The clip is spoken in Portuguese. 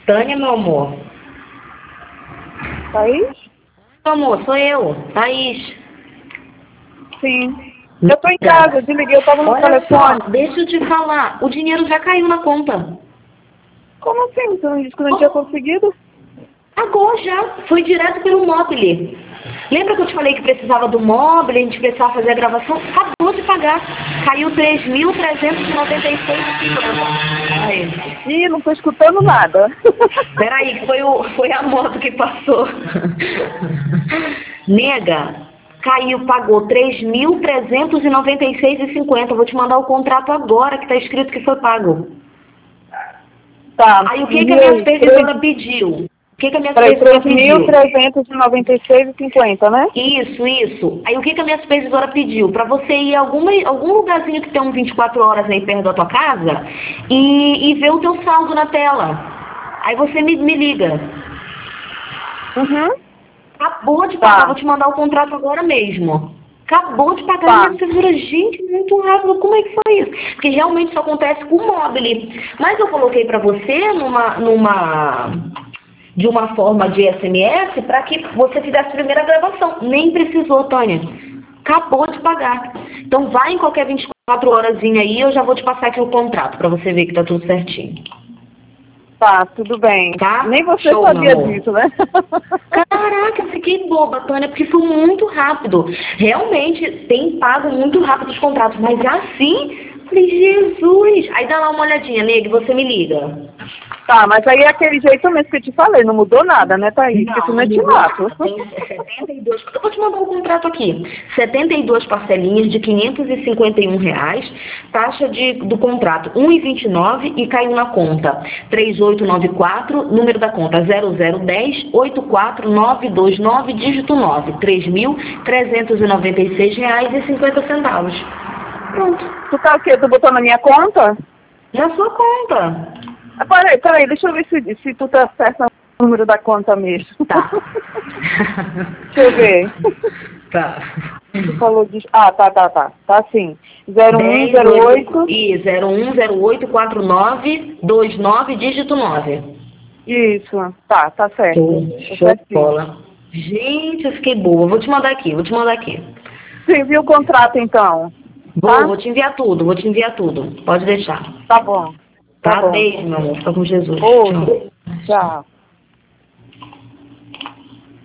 Tânia, meu amor. Thaís? Meu amor, sou eu, Thaís. Sim. Eu tô em casa, desliguei, eu tava no Olha telefone. só, deixa eu te falar, o dinheiro já caiu na conta. Como assim? Você não disse que eu não tinha conseguido? Agora já, foi direto pelo Mobile. Lembra que eu te falei que precisava do Mobile, a gente precisava fazer a gravação? Acabou de pagar. Caiu 3.396,50. Ih, não tô escutando nada. Peraí, foi a moto que passou. Nega, caiu, pagou 3.396,50. Vou te mandar o contrato agora, que tá escrito que foi pago. Tá. Aí o que a minha supervisora pediu? O que a minha Peraí, supervisora pediu? 3.396,50, né? Isso. Aí o que a minha supervisora pediu? Para você ir a algum lugarzinho que tem um 24 horas aí perto da tua casa e ver o teu saldo na tela. Aí você me liga. Uhum. Acabou de pagar, Tá. vou te mandar o contrato agora mesmo. Acabou de pagar a Tá. minha supervisora. Gente, muito rápido, como é que foi isso? Porque realmente isso acontece com o Mobile. Mas eu coloquei para você de uma forma de SMS para que você fizesse a primeira gravação. Nem precisou, Tânia. Acabou de pagar. Então vai em qualquer 24 horas aí, eu já vou te passar aqui o contrato para você ver que tá tudo certinho. Tá, tudo bem. Tá? Nem você Show, sabia meu amor. disso, né? Caraca, eu fiquei boba, Tânia, porque foi muito rápido. Realmente, tem pago muito rápido os contratos, mas assim, falei, Jesus. Aí dá lá uma olhadinha, nega, você me liga. Tá, mas aí é aquele jeito mesmo que eu te falei, não mudou nada, né, Thaís? Porque senão eu te mato. Tem 72, eu vou te mandar o contrato aqui. 72 parcelinhas de R$ 551, taxa do contrato 1,29 e caiu na conta 3894, número da conta 0010-84929, dígito 9, R$ 3.396,50. Pronto, Tu tá o quê? Tu botou na minha conta? na sua conta. Ah, peraí, deixa eu ver se tu tá certo no número da conta mesmo. Tá. Deixa eu ver. Tá. Tu falou de... Ah, tá. Tá sim. 0108 0108. e 01084929, dígito 9. Isso, tá certo. Show de bola. Gente, eu fiquei boa. Vou te mandar aqui. Você viu o contrato então? Vou te enviar tudo. Pode deixar. Tá bom. Tá? Beijo, meu amor. Fica com Jesus. Outro. Tchau.